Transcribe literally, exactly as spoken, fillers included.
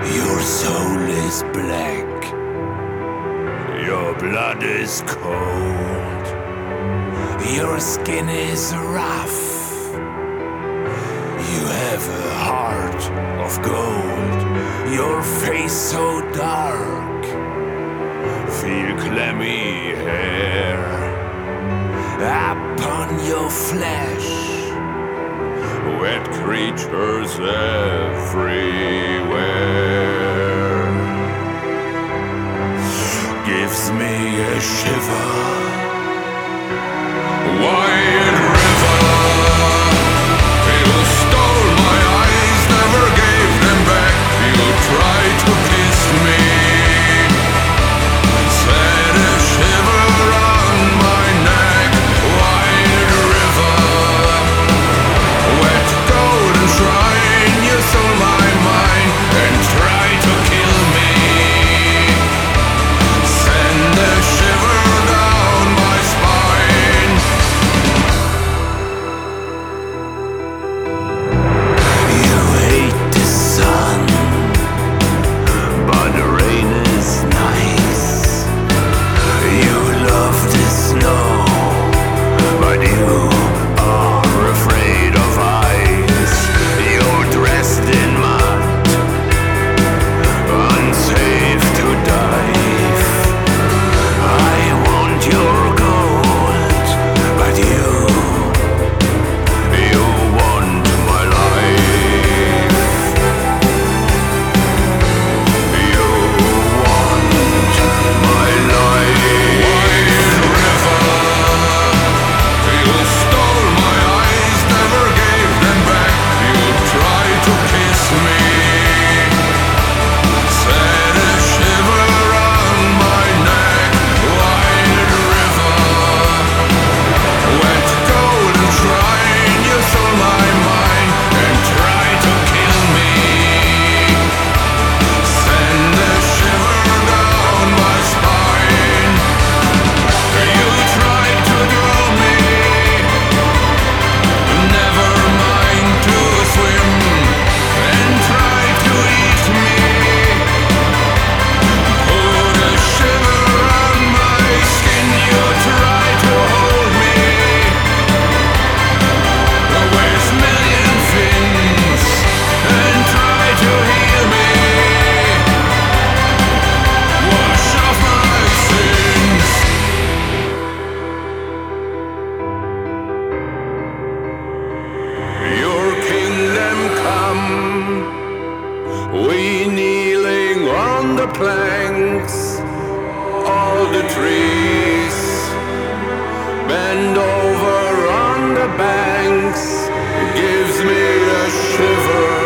Your soul is black, your blood is cold, your skin is rough, you have a heart of gold, your face so dark, feel clammy hair upon your flesh, wet creatures everywhere. Gives me a shiver. White river, you stole my eyes, never gave them back. You tried to kiss me, set a shiver on my neck. White river, wet golden shrine, you stole my mind and tried to kill me. Send a shiver down my spine. You hate the sun, but the rain is nice. You love the snow, but you are afraid of ice. You're dressed in mud, unsafe to dive. I want your gold, but you, you want my life. You want my life. White river, you stole my eyes, never gave them back. You tried to kiss me, set a shiver on my neck. White river, wet golden shrine, you stole my mind and tried to kill me. Send a shiver down my spine. You tried to draw me, never mind to swim, and tried to eat me. Put a shiver on my skin, you tried to hold me. With million fins, and tried to heal me. Wash off my sins. Your kingdom come, we kneeling on the planks, all the trees bend over on the banks, gives me a shiver.